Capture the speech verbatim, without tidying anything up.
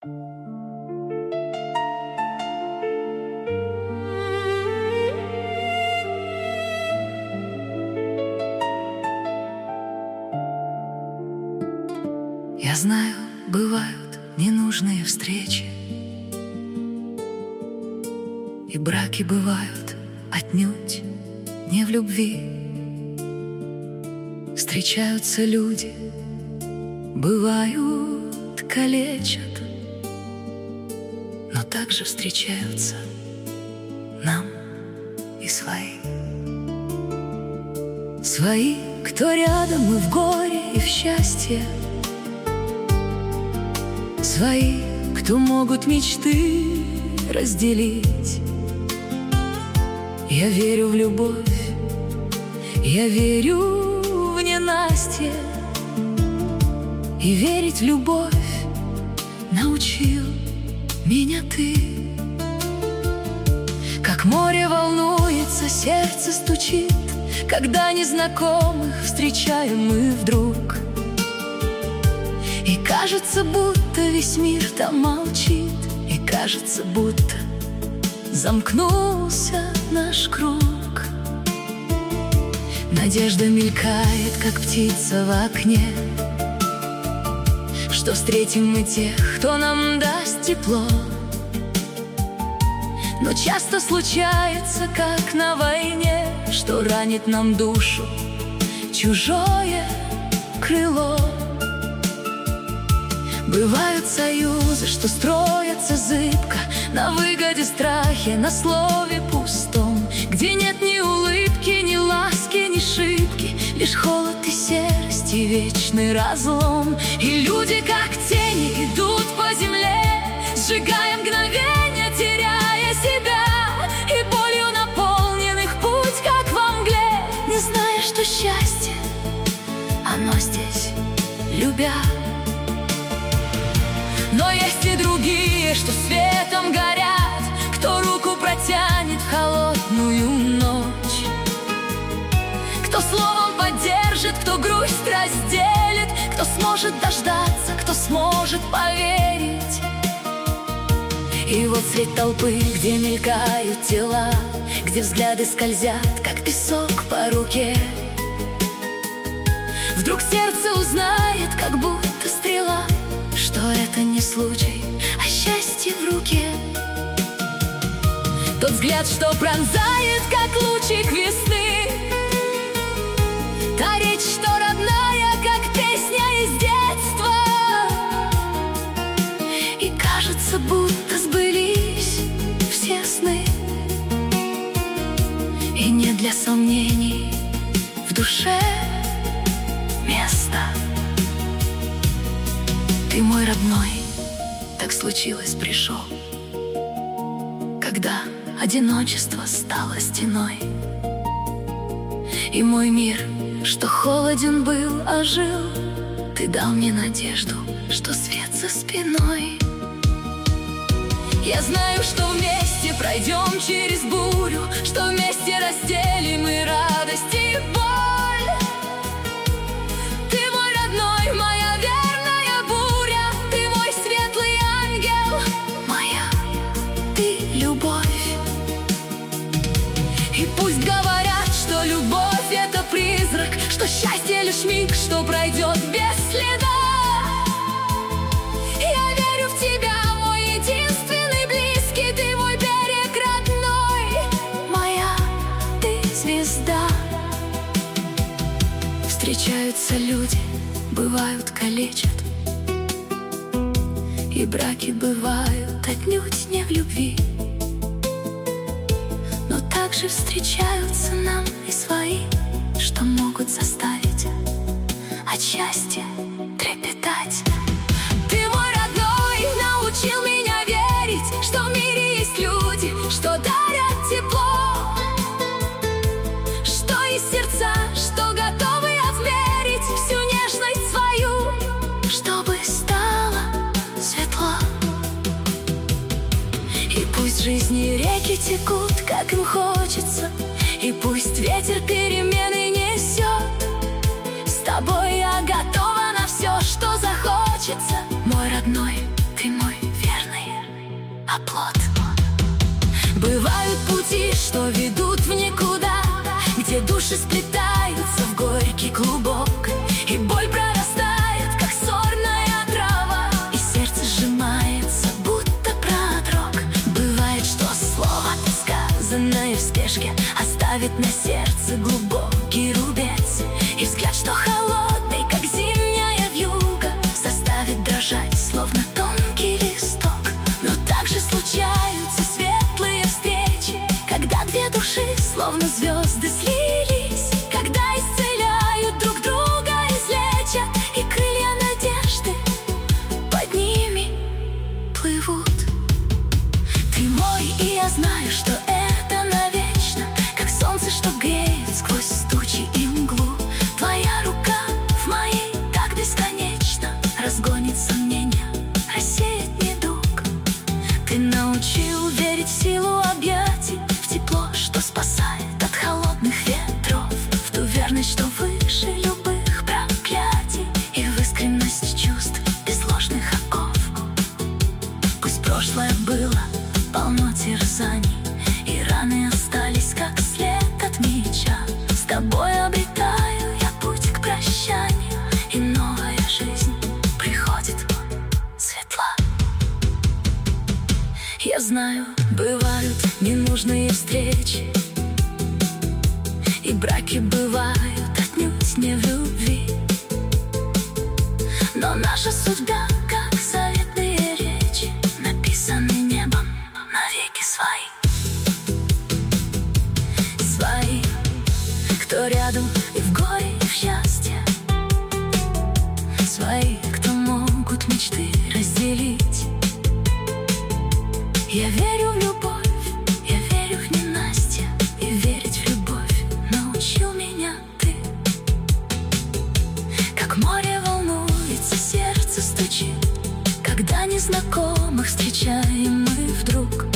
Я знаю, бывают ненужные встречи, и браки бывают отнюдь не в любви. Встречаются люди, бывают, калечат, но также встречаются нам и свои. Свои, кто рядом и в горе, и в счастье. Свои, кто могут мечты разделить. Я верю в любовь, я верю в ненастье, и верить в любовь научил меня ты. Как море волнуется, сердце стучит, когда незнакомых встречаем мы вдруг. И кажется, будто весь мир там молчит, и кажется, будто замкнулся наш круг. Надежда мелькает, как птица в окне, что встретим мы тех, кто нам даст тепло. Но часто случается, как на войне, что ранит нам душу чужое крыло. Бывают союзы, что строятся зыбко, на выгоде, страхе, на слове пустом, где нет ни улыбки, ни ласки, ни шибки, лишь холод и серость и вечный разлом. И люди, как тени, идут по земле, сжигая мгновенья, теряя себя, и болью наполненных путь, как во мгле, не зная, что счастье, оно здесь, любя. Но есть и другие, что светом горят, кто руку протянет в холодную ночь, кто словом поддержит, кто грусть разделит, кто сможет дождаться, кто сможет поверить. И вот средь толпы, где мелькают тела, где взгляды скользят, как песок по руке, вдруг сердце узнает, как будто стрела, что это не случай, а счастье в руке. Тот взгляд, что пронзает, как лучик весны, та речь, что родная, как песня из детства. И кажется, будто сбылись все сны, и нет для сомнений в душе места. Ты мой родной, так случилось, пришел, когда одиночество стало стеной, и мой мир, что холоден был, ожил. Ты дал мне надежду, что свет за спиной. Я знаю, что вместе пройдем через бурю, что вместе разделим и радость, и боль. Ты мой родной, моя верная буря, ты мой светлый ангел, моя ты любовь. И пусть говорят, что любовь — это призрак, что счастье — лишь миг, что пройдет без следа. Я верю в тебя, мой единственный близкий, ты мой берег родной, моя ты звезда. Встречаются люди, бывают, калечат, и браки бывают отнюдь не в любви. Но также встречаются нам и свои, что могут заставить от счастья трепетать. Ты мой родной, научил меня верить, что в мире есть люди, что дарят тепло, что есть сердца, что готовы отмерить всю нежность свою, чтобы стало светло. И пусть в жизни реки текут, как им хочется, и пусть ветер перемены несет, с тобой я готова на все, что захочется. Мой родной, ты мой оплот. Бывают пути, что ведут в никуда, где души сплетаются в горький клубок, и боль прорастает, как сорная трава, и сердце сжимается, будто продрог. Бывает, что слово, сказанное в спешке, оставит на сердце глубокий рубец, и взгляд, что холодный, как зимняя вьюга, заставит дрожать, словно тонкий листок. Но также случаются светлые встречи, когда две души, словно звезды, слились, когда исцеляют друг друга, излечат, и крылья надежды под ними плывут. Ты мой, и я знаю, что это навечно, как солнце, что греет сквозь тучи и мглу. Твоя рука в моей так бесконечно разгонит сомнения, рассеет недуг. Ты научил верить в силу объятий, в тепло, что спасает от холодных ветров, в ту верность, что выше любых проклятий, и в искренность чувств без ложных оков. Пусть прошлое было полно терзаний, и раны остались, как след от меча, с тобой обретаю я путь к прощанию, и новая жизнь приходит светла. Я знаю, бывают ненужные встречи, и браки бывают отнюдь не в любви, но наша судьба, как заветные речи, написаны небом навеки свои. Свои, кто рядом и в горе, и в счастье. Свои, кто могут мечты разделить. Я верю в любовь, я верю в ненастье, и верить в любовь научил меня ты. Как море волнуется, сердце стучит, когда незнакомых встречаем мы вдруг.